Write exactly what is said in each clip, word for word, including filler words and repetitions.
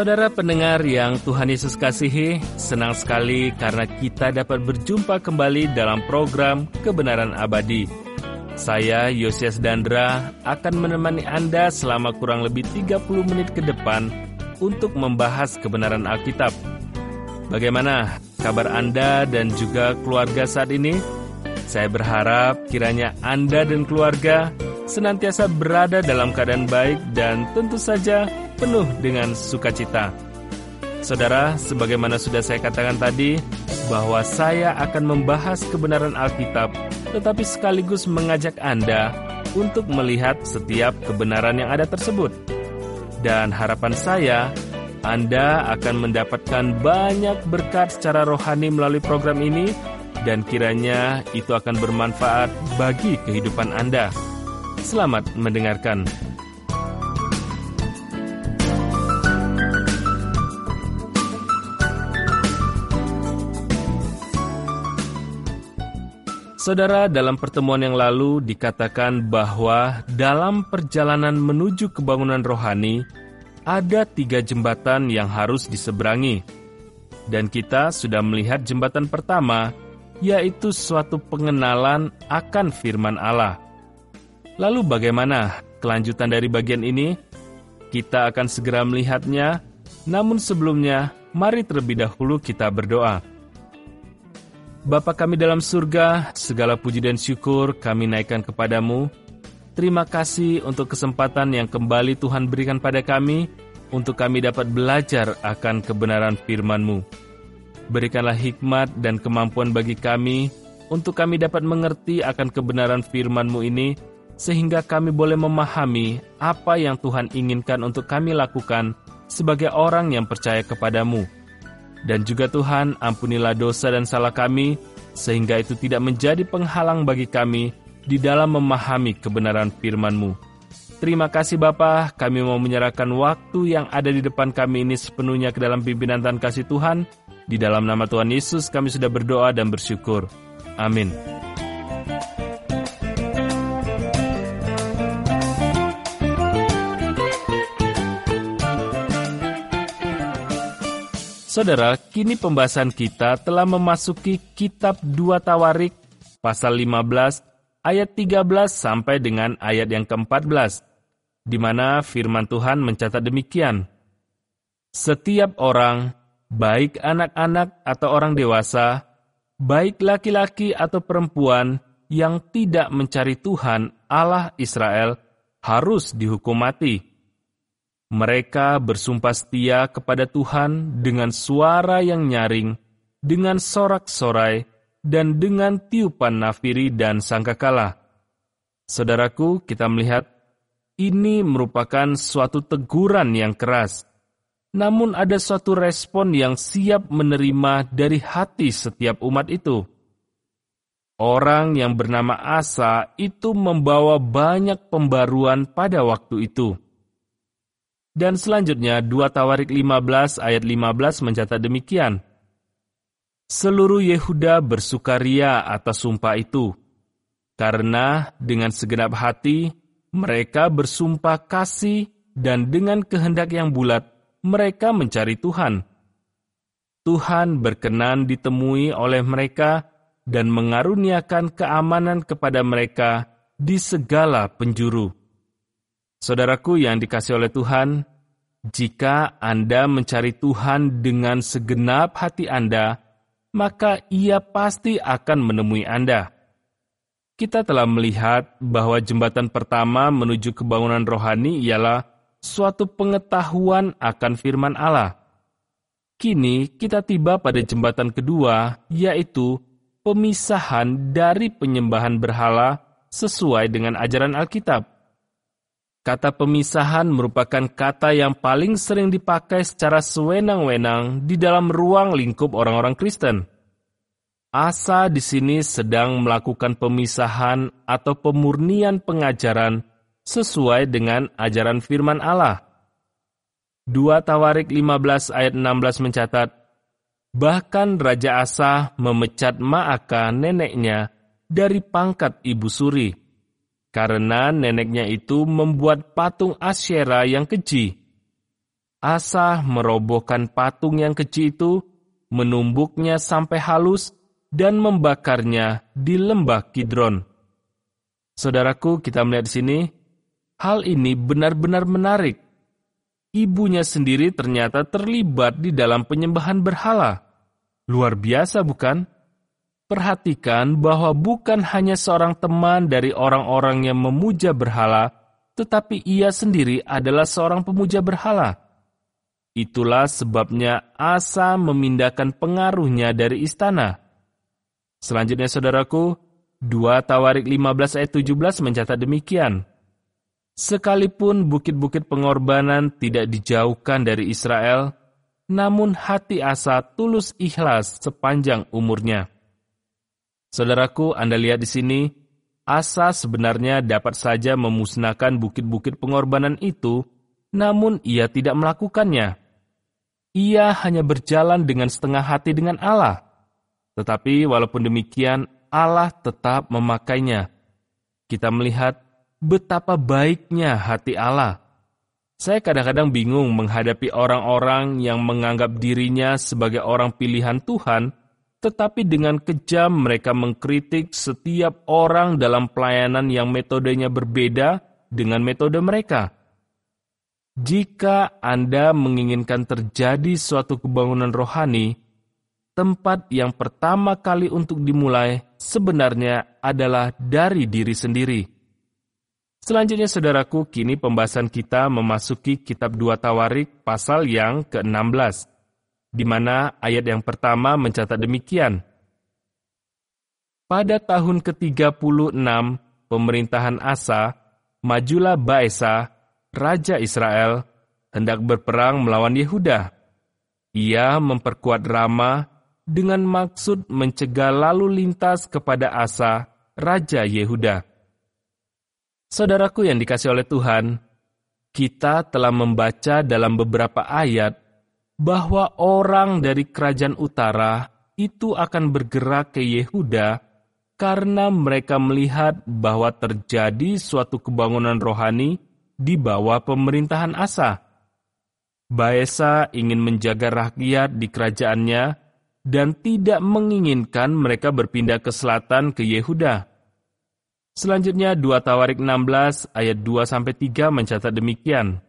Saudara pendengar yang Tuhan Yesus kasihi, senang sekali karena kita dapat berjumpa kembali dalam program Kebenaran Abadi. Saya, Yosias Dandra, akan menemani Anda selama kurang lebih tiga puluh menit ke depan untuk membahas kebenaran Alkitab. Bagaimana kabar Anda dan juga keluarga saat ini? Saya berharap kiranya Anda dan keluarga senantiasa berada dalam keadaan baik dan tentu saja penuh dengan sukacita. Saudara, sebagaimana sudah saya katakan tadi, bahwa saya akan membahas kebenaran Alkitab, tetapi sekaligus mengajak Anda untuk melihat setiap kebenaran yang ada tersebut. Dan harapan saya, Anda akan mendapatkan banyak berkat secara rohani melalui program ini, dan kiranya itu akan bermanfaat bagi kehidupan Anda. Selamat mendengarkan. Saudara, dalam pertemuan yang lalu dikatakan bahwa dalam perjalanan menuju kebangunan rohani, ada tiga jembatan yang harus diseberangi. Dan kita sudah melihat jembatan pertama, yaitu suatu pengenalan akan firman Allah. Lalu bagaimana kelanjutan dari bagian ini? Kita akan segera melihatnya, namun sebelumnya, mari terlebih dahulu kita berdoa. Bapa kami dalam surga, segala puji dan syukur kami naikkan kepadamu. Terima kasih untuk kesempatan yang kembali Tuhan berikan pada kami, untuk kami dapat belajar akan kebenaran firman-Mu. Berikanlah hikmat dan kemampuan bagi kami, untuk kami dapat mengerti akan kebenaran firman-Mu ini, sehingga kami boleh memahami apa yang Tuhan inginkan untuk kami lakukan sebagai orang yang percaya kepadamu. Dan juga Tuhan, ampunilah dosa dan salah kami, sehingga itu tidak menjadi penghalang bagi kami di dalam memahami kebenaran firman-Mu. Terima kasih Bapa, kami mau menyerahkan waktu yang ada di depan kami ini sepenuhnya ke dalam pimpinan dan kasih Tuhan. Di dalam nama Tuhan Yesus kami sudah berdoa dan bersyukur. Amin. Saudara, kini pembahasan kita telah memasuki kitab dua Tawarik, pasal lima belas, ayat tiga belas sampai dengan ayat yang keempat belas, di mana firman Tuhan mencatat demikian. Setiap orang, baik anak-anak atau orang dewasa, baik laki-laki atau perempuan yang tidak mencari Tuhan Allah Israel, harus dihukum mati. Mereka bersumpah setia kepada Tuhan dengan suara yang nyaring, dengan sorak-sorai, dan dengan tiupan nafiri dan sangkakala. Saudaraku, kita melihat ini merupakan suatu teguran yang keras. Namun ada suatu respon yang siap menerima dari hati setiap umat itu. Orang yang bernama Asa itu membawa banyak pembaruan pada waktu itu. Dan selanjutnya dua Tawarik lima belas ayat lima belas mencatat demikian. Seluruh Yehuda bersukaria atas sumpah itu, karena dengan segenap hati mereka bersumpah kasih dan dengan kehendak yang bulat mereka mencari Tuhan. Tuhan berkenan ditemui oleh mereka dan mengaruniakan keamanan kepada mereka di segala penjuru. Saudaraku yang dikasihi oleh Tuhan, jika Anda mencari Tuhan dengan segenap hati Anda, maka Ia pasti akan menemui Anda. Kita telah melihat bahwa jembatan pertama menuju kebangunan rohani ialah suatu pengetahuan akan firman Allah. Kini kita tiba pada jembatan kedua, yaitu pemisahan dari penyembahan berhala sesuai dengan ajaran Alkitab. Kata pemisahan merupakan kata yang paling sering dipakai secara sewenang-wenang di dalam ruang lingkup orang-orang Kristen. Asa di sini sedang melakukan pemisahan atau pemurnian pengajaran sesuai dengan ajaran firman Allah. dua Tawarik lima belas ayat enam belas mencatat, bahkan Raja Asa memecat Maaka neneknya dari pangkat ibu suri, karena neneknya itu membuat patung Asyera yang keji. Asa merobohkan patung yang kecil itu, menumbuknya sampai halus, dan membakarnya di lembah Kidron. Saudaraku, kita melihat di sini, hal ini benar-benar menarik. Ibunya sendiri ternyata terlibat di dalam penyembahan berhala. Luar biasa, bukan? Perhatikan bahwa bukan hanya seorang teman dari orang-orang yang memuja berhala, tetapi ia sendiri adalah seorang pemuja berhala. Itulah sebabnya Asa memindahkan pengaruhnya dari istana. Selanjutnya, saudaraku, dua Tawarik lima belas ayat tujuh belas mencatat demikian. Sekalipun bukit-bukit pengorbanan tidak dijauhkan dari Israel, namun hati Asa tulus ikhlas sepanjang umurnya. Saudaraku, Anda lihat di sini, Asa sebenarnya dapat saja memusnahkan bukit-bukit pengorbanan itu, namun ia tidak melakukannya. Ia hanya berjalan dengan setengah hati dengan Allah. Tetapi walaupun demikian, Allah tetap memakainya. Kita melihat betapa baiknya hati Allah. Saya kadang-kadang bingung menghadapi orang-orang yang menganggap dirinya sebagai orang pilihan Tuhan, tetapi dengan kejam mereka mengkritik setiap orang dalam pelayanan yang metodenya berbeda dengan metode mereka. Jika Anda menginginkan terjadi suatu kebangunan rohani, tempat yang pertama kali untuk dimulai sebenarnya adalah dari diri sendiri. Selanjutnya, saudaraku, kini pembahasan kita memasuki kitab dua Tawarik pasal yang ke enam belas, di mana ayat yang pertama mencatat demikian. Pada tahun ke tiga puluh enam pemerintahan Asa, majulah Baesa, Raja Israel, hendak berperang melawan Yehuda. Ia memperkuat Rama dengan maksud mencegah lalu lintas kepada Asa, Raja Yehuda. Saudaraku yang dikasihi oleh Tuhan, kita telah membaca dalam beberapa ayat bahwa orang dari kerajaan utara itu akan bergerak ke Yehuda karena mereka melihat bahwa terjadi suatu kebangunan rohani di bawah pemerintahan Asa. Baesa ingin menjaga rakyat di kerajaannya dan tidak menginginkan mereka berpindah ke selatan ke Yehuda. Selanjutnya dua Tawarik enam belas ayat dua sampai tiga mencatat demikian.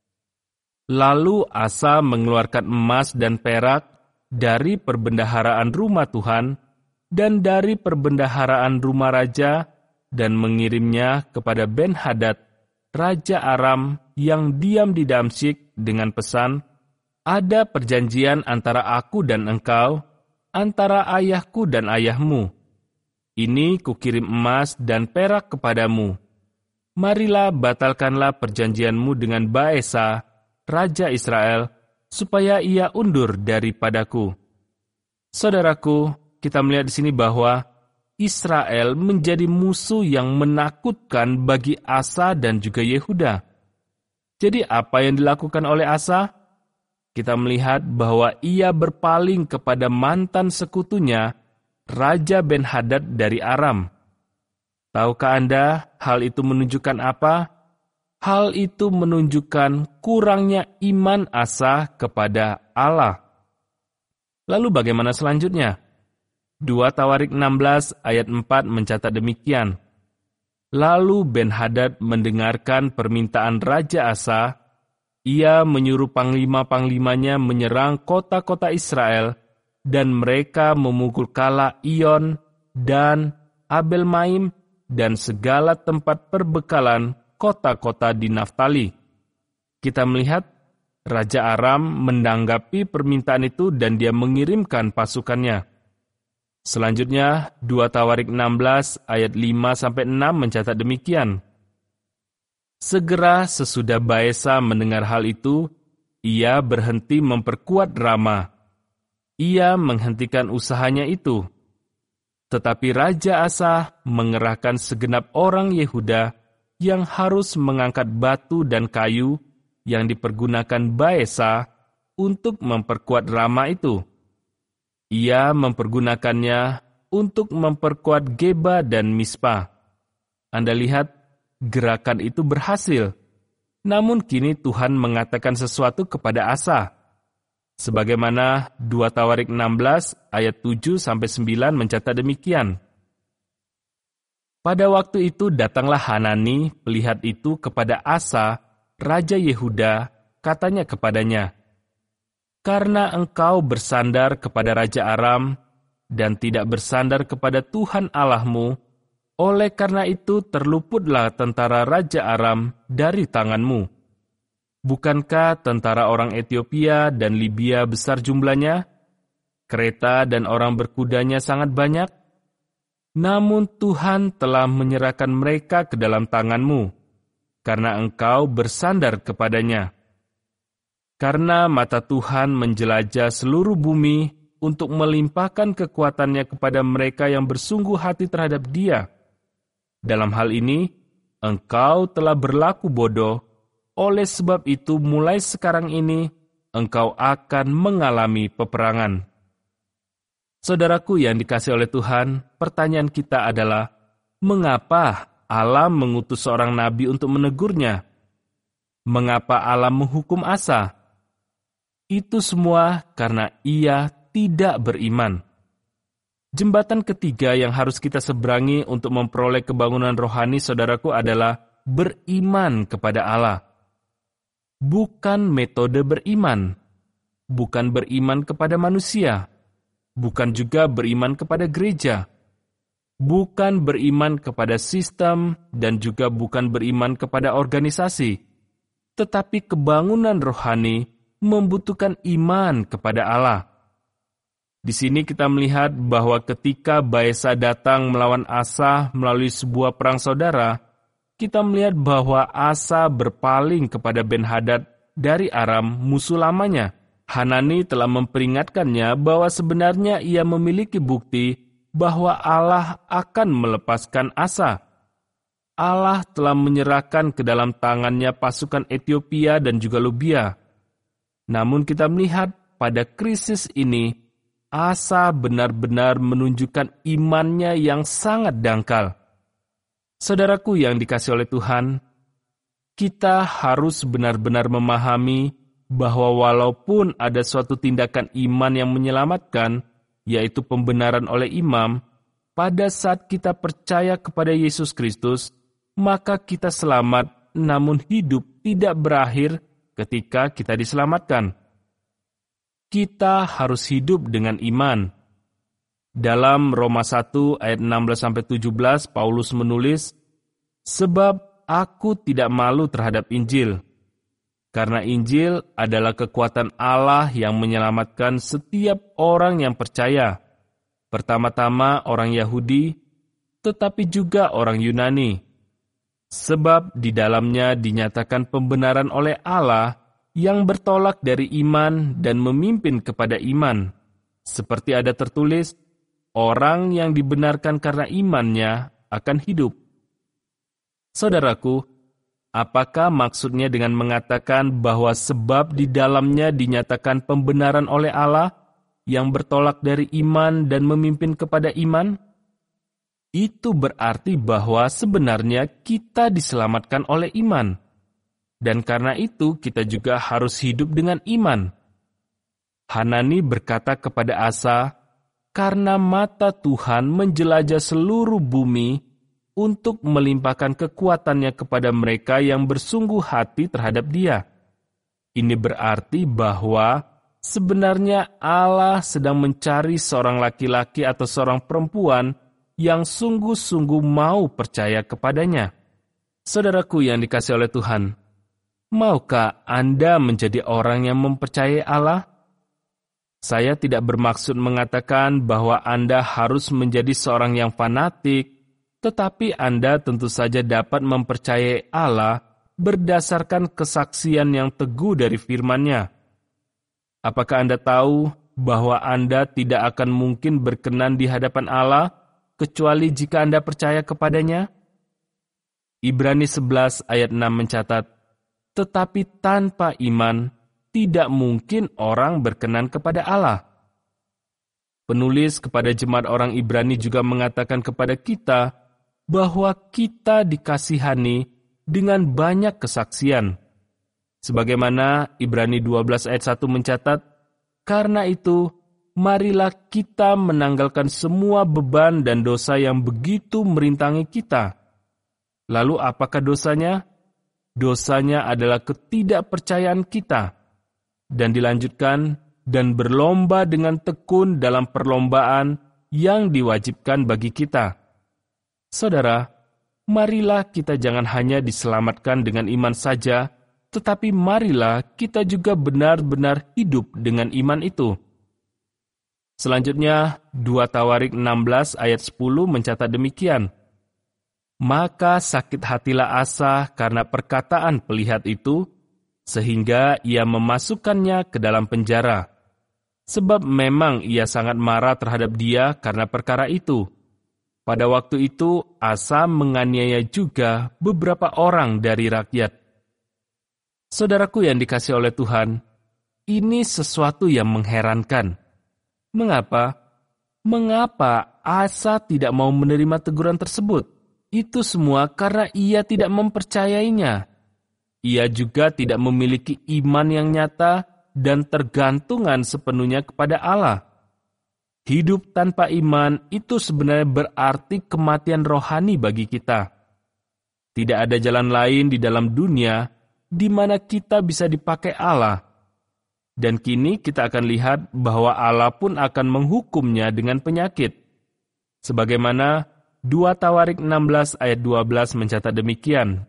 Lalu Asa mengeluarkan emas dan perak dari perbendaharaan rumah Tuhan dan dari perbendaharaan rumah raja dan mengirimnya kepada Ben-Hadad, Raja Aram yang diam di Damsyik dengan pesan, ada perjanjian antara aku dan engkau, antara ayahku dan ayahmu. Ini kukirim emas dan perak kepadamu. Marilah batalkanlah perjanjianmu dengan Baesa, Raja Israel, supaya ia undur daripadaku. Saudaraku, kita melihat di sini bahwa Israel menjadi musuh yang menakutkan bagi Asa dan juga Yehuda. Jadi apa yang dilakukan oleh Asa? Kita melihat bahwa ia berpaling kepada mantan sekutunya, Raja Ben-Hadad dari Aram. Tahukah Anda hal itu menunjukkan apa? Hal itu menunjukkan kurangnya iman Asa kepada Allah. Lalu bagaimana selanjutnya? dua Tawarik enam belas ayat empat mencatat demikian. Lalu Ben-Hadad mendengarkan permintaan Raja Asa. Ia menyuruh panglima-panglimanya menyerang kota-kota Israel, dan mereka memukul kala Iyon, Dan, Abel-Maim, dan segala tempat perbekalan kota-kota di Naftali. Kita melihat Raja Aram menanggapi permintaan itu dan dia mengirimkan pasukannya. Selanjutnya, dua Tawarik enam belas ayat lima sampai enam mencatat demikian. Segera sesudah Baesa mendengar hal itu, ia berhenti memperkuat Rama. Ia menghentikan usahanya itu. Tetapi Raja Asa mengerahkan segenap orang Yehuda yang harus mengangkat batu dan kayu yang dipergunakan Baesa untuk memperkuat Rama itu. Ia mempergunakannya untuk memperkuat Geba dan Mispa. Anda lihat, gerakan itu berhasil. Namun kini Tuhan mengatakan sesuatu kepada Asa. Sebagaimana dua Tawarik enam belas ayat tujuh sampai sembilan mencatat demikian. Pada waktu itu datanglah Hanani, pelihat itu kepada Asa, Raja Yehuda, katanya kepadanya, "Karena engkau bersandar kepada Raja Aram, dan tidak bersandar kepada Tuhan Allahmu, oleh karena itu terluputlah tentara Raja Aram dari tanganmu. Bukankah tentara orang Etiopia dan Libya besar jumlahnya? Kereta dan orang berkudanya sangat banyak? Namun Tuhan telah menyerahkan mereka ke dalam tanganmu, karena engkau bersandar kepadanya. Karena mata Tuhan menjelajah seluruh bumi untuk melimpahkan kekuatannya kepada mereka yang bersungguh hati terhadap Dia. Dalam hal ini, engkau telah berlaku bodoh, oleh sebab itu mulai sekarang ini, engkau akan mengalami peperangan." Saudaraku yang dikasihi oleh Tuhan, pertanyaan kita adalah, mengapa Allah mengutus seorang nabi untuk menegurnya? Mengapa Allah menghukum Asa? Itu semua karena ia tidak beriman. Jembatan ketiga yang harus kita seberangi untuk memperoleh kebangunan rohani, saudaraku, adalah beriman kepada Allah. Bukan metode beriman, bukan beriman kepada manusia, bukan juga beriman kepada gereja, bukan beriman kepada sistem, dan juga bukan beriman kepada organisasi, tetapi kebangunan rohani membutuhkan iman kepada Allah. Di sini kita melihat bahwa ketika Baesa datang melawan Asa melalui sebuah perang saudara, kita melihat bahwa Asa berpaling kepada Ben-Hadad dari Aram, musuh lamanya. Hanani telah memperingatkannya bahwa sebenarnya ia memiliki bukti bahwa Allah akan melepaskan Asa. Allah telah menyerahkan ke dalam tangannya pasukan Etiopia dan juga Libya. Namun kita melihat pada krisis ini, Asa benar-benar menunjukkan imannya yang sangat dangkal. Saudaraku yang dikasihi oleh Tuhan, kita harus benar-benar memahami bahwa walaupun ada suatu tindakan iman yang menyelamatkan, yaitu pembenaran oleh imam, pada saat kita percaya kepada Yesus Kristus, maka kita selamat, namun hidup tidak berakhir ketika kita diselamatkan. Kita harus hidup dengan iman. Dalam Roma satu ayat enam belas sampai tujuh belas, Paulus menulis, "Sebab aku tidak malu terhadap Injil, karena Injil adalah kekuatan Allah yang menyelamatkan setiap orang yang percaya, pertama-tama orang Yahudi, tetapi juga orang Yunani. Sebab di dalamnya dinyatakan pembenaran oleh Allah yang bertolak dari iman dan memimpin kepada iman. Seperti ada tertulis, orang yang dibenarkan karena imannya akan hidup." Saudaraku, apakah maksudnya dengan mengatakan bahwa sebab di dalamnya dinyatakan pembenaran oleh Allah yang bertolak dari iman dan memimpin kepada iman? Itu berarti bahwa sebenarnya kita diselamatkan oleh iman. Dan karena itu kita juga harus hidup dengan iman. Hanani berkata kepada Asa, "Karena mata Tuhan menjelajah seluruh bumi untuk melimpahkan kekuatannya kepada mereka yang bersungguh hati terhadap Dia." Ini berarti bahwa sebenarnya Allah sedang mencari seorang laki-laki atau seorang perempuan yang sungguh-sungguh mau percaya kepadanya. Saudaraku yang dikasihi oleh Tuhan, maukah Anda menjadi orang yang mempercayai Allah? Saya tidak bermaksud mengatakan bahwa Anda harus menjadi seorang yang fanatik, tetapi Anda tentu saja dapat mempercayai Allah berdasarkan kesaksian yang teguh dari firman-Nya. Apakah Anda tahu bahwa Anda tidak akan mungkin berkenan di hadapan Allah kecuali jika Anda percaya kepadanya? Ibrani sebelas ayat enam mencatat, "Tetapi tanpa iman, tidak mungkin orang berkenan kepada Allah." Penulis kepada jemaat orang Ibrani juga mengatakan kepada kita bahwa kita dikasihani dengan banyak kesaksian. Sebagaimana Ibrani dua belas ayat satu mencatat, karena itu, marilah kita menanggalkan semua beban dan dosa yang begitu merintangi kita. Lalu apakah dosanya? Dosanya adalah ketidakpercayaan kita. Dan dilanjutkan, dan berlomba dengan tekun dalam perlombaan yang diwajibkan bagi kita. Saudara, marilah kita jangan hanya diselamatkan dengan iman saja, tetapi marilah kita juga benar-benar hidup dengan iman itu. Selanjutnya, dua Tawarik enam belas ayat sepuluh mencatat demikian. Maka sakit hatilah Asa karena perkataan pelihat itu, sehingga ia memasukkannya ke dalam penjara. Sebab memang ia sangat marah terhadap dia karena perkara itu. Pada waktu itu, Asa menganiaya juga beberapa orang dari rakyat. Saudaraku yang dikasihi oleh Tuhan, ini sesuatu yang mengherankan. Mengapa? Mengapa Asa tidak mau menerima teguran tersebut? Itu semua karena ia tidak mempercayainya. Ia juga tidak memiliki iman yang nyata dan tergantungan sepenuhnya kepada Allah. Hidup tanpa iman itu sebenarnya berarti kematian rohani bagi kita. Tidak ada jalan lain di dalam dunia di mana kita bisa dipakai Allah. Dan kini kita akan lihat bahwa Allah pun akan menghukumnya dengan penyakit. Sebagaimana dua Tawarik enam belas ayat dua belas mencatat demikian.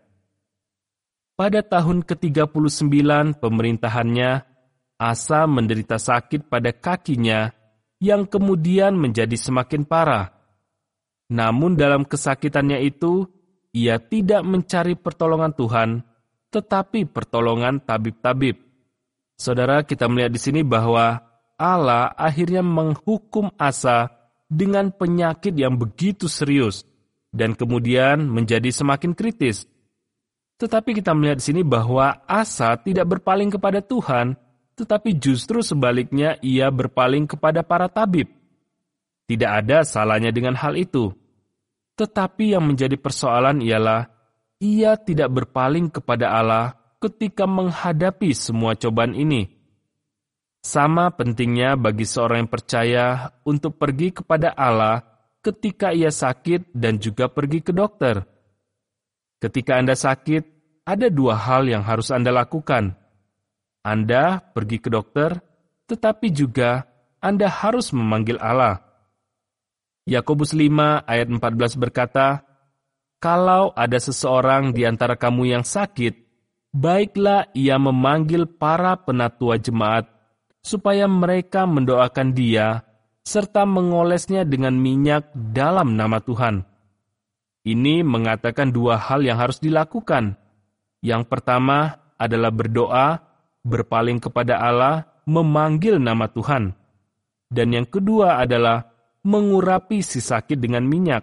Pada tahun ke tiga puluh sembilan pemerintahannya, Asa menderita sakit pada kakinya yang kemudian menjadi semakin parah. Namun dalam kesakitannya itu, ia tidak mencari pertolongan Tuhan, tetapi pertolongan tabib-tabib. Saudara, kita melihat di sini bahwa Allah akhirnya menghukum Asa dengan penyakit yang begitu serius dan kemudian menjadi semakin kritis. Tetapi kita melihat di sini bahwa Asa tidak berpaling kepada Tuhan, tetapi justru sebaliknya ia berpaling kepada para tabib. Tidak ada salahnya dengan hal itu. Tetapi yang menjadi persoalan ialah ia tidak berpaling kepada Allah ketika menghadapi semua cobaan ini. Sama pentingnya bagi seorang yang percaya untuk pergi kepada Allah ketika ia sakit dan juga pergi ke dokter. Ketika Anda sakit, ada dua hal yang harus Anda lakukan. Anda pergi ke dokter, tetapi juga Anda harus memanggil Allah. Yakobus lima ayat empat belas berkata, kalau ada seseorang di antara kamu yang sakit, baiklah ia memanggil para penatua jemaat, supaya mereka mendoakan dia, serta mengolesnya dengan minyak dalam nama Tuhan. Ini mengatakan dua hal yang harus dilakukan. Yang pertama adalah berdoa, berpaling kepada Allah, memanggil nama Tuhan. Dan yang kedua adalah mengurapi si sakit dengan minyak.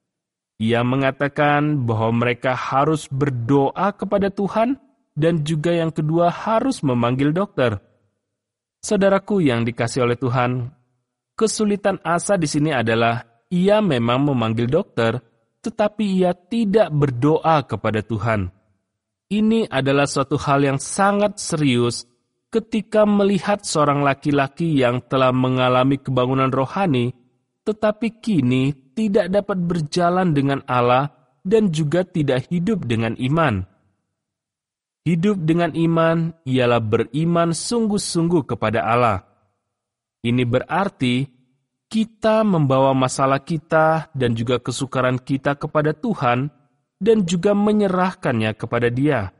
Ia mengatakan bahwa mereka harus berdoa kepada Tuhan dan juga yang kedua harus memanggil dokter. Saudaraku yang dikasihi oleh Tuhan, kesulitan Asa di sini adalah ia memang memanggil dokter, tetapi ia tidak berdoa kepada Tuhan. Ini adalah suatu hal yang sangat serius ketika melihat seorang laki-laki yang telah mengalami kebangunan rohani, tetapi kini tidak dapat berjalan dengan Allah dan juga tidak hidup dengan iman. Hidup dengan iman ialah beriman sungguh-sungguh kepada Allah. Ini berarti kita membawa masalah kita dan juga kesukaran kita kepada Tuhan dan juga menyerahkannya kepada Dia.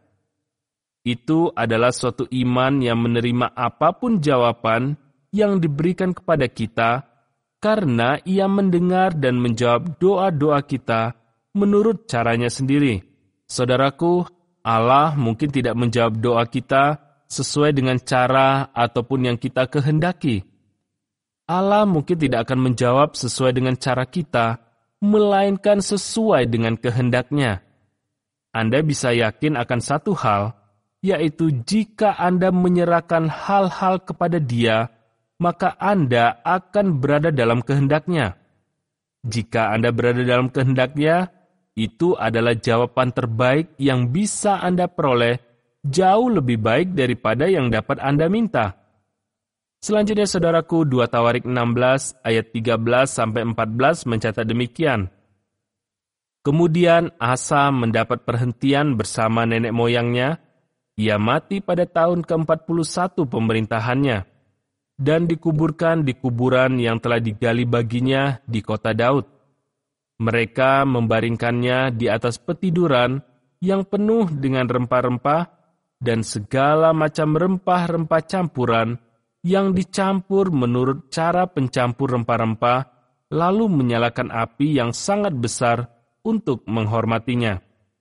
Itu adalah suatu iman yang menerima apapun jawaban yang diberikan kepada kita karena Ia mendengar dan menjawab doa-doa kita menurut caranya sendiri. Saudaraku, Allah mungkin tidak menjawab doa kita sesuai dengan cara ataupun yang kita kehendaki. Allah mungkin tidak akan menjawab sesuai dengan cara kita, melainkan sesuai dengan kehendaknya. Anda bisa yakin akan satu hal, yaitu jika Anda menyerahkan hal-hal kepada Dia, maka Anda akan berada dalam kehendaknya. Jika Anda berada dalam kehendaknya, itu adalah jawaban terbaik yang bisa Anda peroleh jauh lebih baik daripada yang dapat Anda minta. Selanjutnya saudaraku, dua Tawarik enam belas ayat tiga belas sampai empat belas mencatat demikian. Kemudian Asa mendapat perhentian bersama nenek moyangnya. Ia mati pada tahun ke empat puluh satu pemerintahannya dan dikuburkan di kuburan yang telah digali baginya di kota Daud. Mereka membaringkannya di atas petiduran yang penuh dengan rempah-rempah dan segala macam rempah-rempah campuran yang dicampur menurut cara pencampur rempah-rempah, lalu menyalakan api yang sangat besar untuk menghormatinya.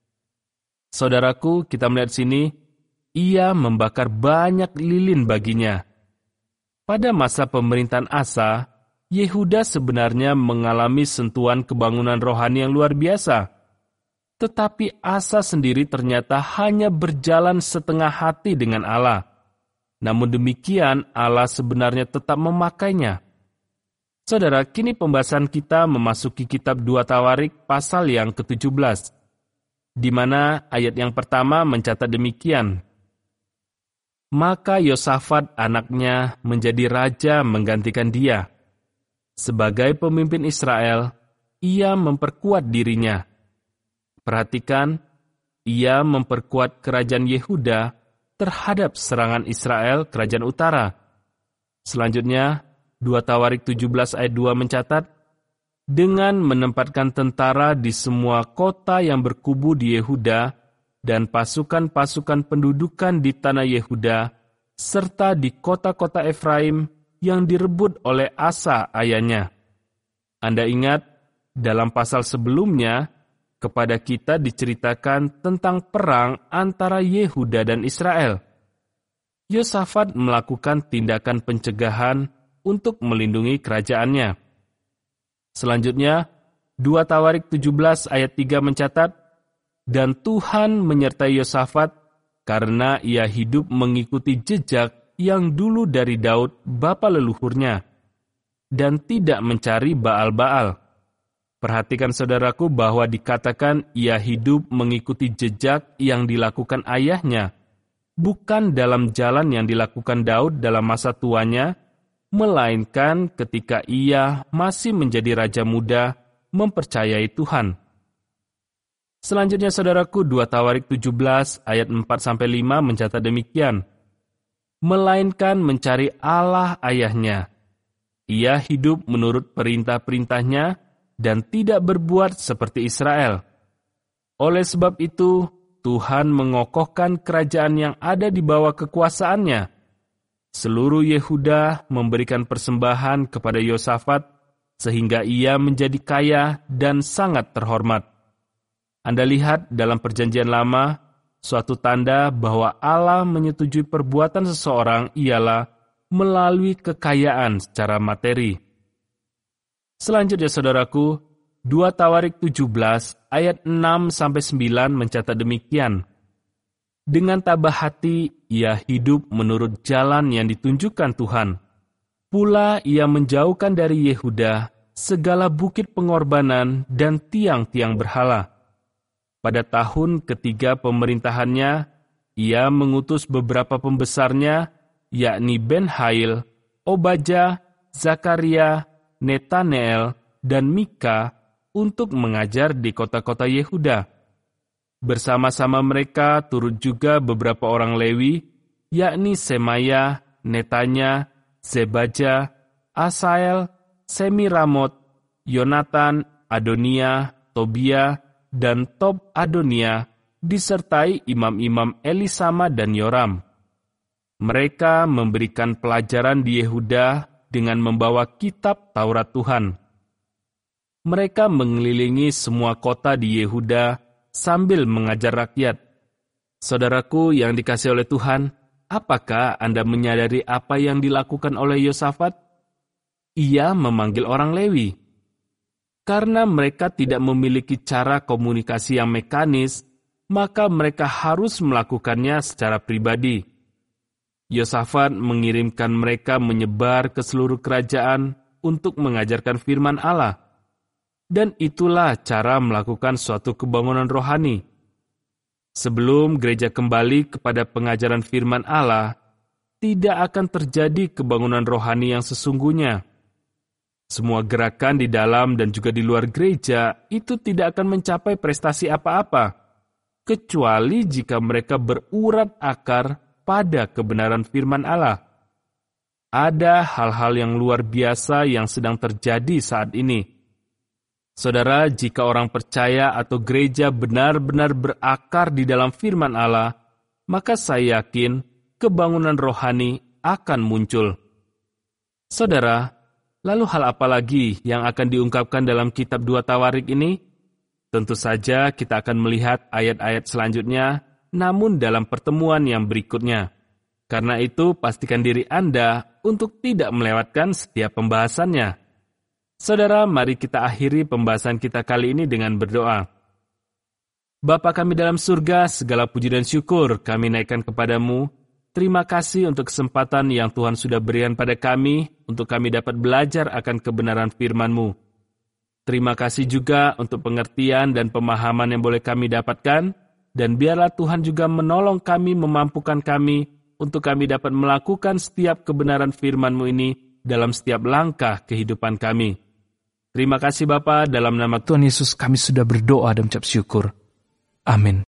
Saudaraku, kita melihat sini, ia membakar banyak lilin baginya. Pada masa pemerintahan Asa, Yehuda sebenarnya mengalami sentuhan kebangunan rohani yang luar biasa. Tetapi Asa sendiri ternyata hanya berjalan setengah hati dengan Allah. Namun demikian, Allah sebenarnya tetap memakainya. Saudara, kini pembahasan kita memasuki kitab dua Tawarik pasal yang ketujuh belas, di mana ayat yang pertama mencatat demikian. Maka Yosafat anaknya menjadi raja menggantikan dia. Sebagai pemimpin Israel, ia memperkuat dirinya. Perhatikan, ia memperkuat kerajaan Yehuda terhadap serangan Israel, kerajaan utara. Selanjutnya, dua Tawarik tujuh belas ayat dua mencatat, dengan menempatkan tentara di semua kota yang berkubu di Yehuda, dan pasukan-pasukan pendudukan di tanah Yehuda, serta di kota-kota Efraim yang direbut oleh Asa ayahnya. Anda ingat, dalam pasal sebelumnya, kepada kita diceritakan tentang perang antara Yehuda dan Israel. Yosafat melakukan tindakan pencegahan untuk melindungi kerajaannya. Selanjutnya, dua Tawarik tujuh belas ayat tiga mencatat, dan Tuhan menyertai Yosafat karena ia hidup mengikuti jejak yang dulu dari Daud bapa leluhurnya, dan tidak mencari Baal-Baal. Perhatikan saudaraku bahwa dikatakan ia hidup mengikuti jejak yang dilakukan ayahnya, bukan dalam jalan yang dilakukan Daud dalam masa tuanya, melainkan ketika ia masih menjadi raja muda mempercayai Tuhan. Selanjutnya saudaraku, dua Tawarik tujuh belas ayat empat sampai lima mencatat demikian. Melainkan mencari Allah ayahnya. Ia hidup menurut perintah-perintahnya dan tidak berbuat seperti Israel. Oleh sebab itu, Tuhan mengokohkan kerajaan yang ada di bawah kekuasaannya. Seluruh Yehuda memberikan persembahan kepada Yosafat, sehingga ia menjadi kaya dan sangat terhormat. Anda lihat dalam perjanjian lama, suatu tanda bahwa Allah menyetujui perbuatan seseorang ialah melalui kekayaan secara materi. Selanjutnya saudaraku, dua Tawarik tujuh belas ayat enam sampai sembilan mencatat demikian. Dengan tabah hati ia hidup menurut jalan yang ditunjukkan Tuhan. Pula ia menjauhkan dari Yehuda segala bukit pengorbanan dan tiang-tiang berhala. Pada tahun ketiga pemerintahannya, ia mengutus beberapa pembesarnya, yakni Ben-Hail, Obadjah, Zakaria, Netaneel, dan Mika untuk mengajar di kota-kota Yehuda. Bersama-sama mereka turut juga beberapa orang Lewi, yakni Semaya, Netanya, Zebajah, Asael, Semiramot, Yonatan, Adonia, Tobia, dan Tob Adonia, disertai imam-imam Elisama dan Yoram. Mereka memberikan pelajaran di Yehuda dengan membawa kitab Taurat Tuhan. Mereka mengelilingi semua kota di Yehuda sambil mengajar rakyat. Saudaraku yang dikasihi oleh Tuhan, apakah Anda menyadari apa yang dilakukan oleh Yosafat? Ia memanggil orang Lewi. Karena mereka tidak memiliki cara komunikasi yang mekanis, maka mereka harus melakukannya secara pribadi. Yosafat mengirimkan mereka menyebar ke seluruh kerajaan untuk mengajarkan firman Allah. Dan itulah cara melakukan suatu kebangunan rohani. Sebelum gereja kembali kepada pengajaran firman Allah, tidak akan terjadi kebangunan rohani yang sesungguhnya. Semua gerakan di dalam dan juga di luar gereja itu tidak akan mencapai prestasi apa-apa, kecuali jika mereka berurat akar pada kebenaran firman Allah. Ada hal-hal yang luar biasa yang sedang terjadi saat ini. Saudara, jika orang percaya atau gereja benar-benar berakar di dalam firman Allah, maka saya yakin kebangunan rohani akan muncul. Saudara, lalu hal apa lagi yang akan diungkapkan dalam kitab dua Tawarik ini? Tentu saja kita akan melihat ayat-ayat selanjutnya, namun dalam pertemuan yang berikutnya. Karena itu, pastikan diri Anda untuk tidak melewatkan setiap pembahasannya. Saudara, mari kita akhiri pembahasan kita kali ini dengan berdoa. Bapa kami dalam surga, segala puji dan syukur kami naikkan kepadamu. Terima kasih untuk kesempatan yang Tuhan sudah berikan pada kami, untuk kami dapat belajar akan kebenaran firman-Mu. Terima kasih juga untuk pengertian dan pemahaman yang boleh kami dapatkan, dan biarlah Tuhan juga menolong kami, memampukan kami, untuk kami dapat melakukan setiap kebenaran firman-Mu ini dalam setiap langkah kehidupan kami. Terima kasih Bapa, dalam nama Tuhan Yesus kami sudah berdoa dan ucap syukur. Amin.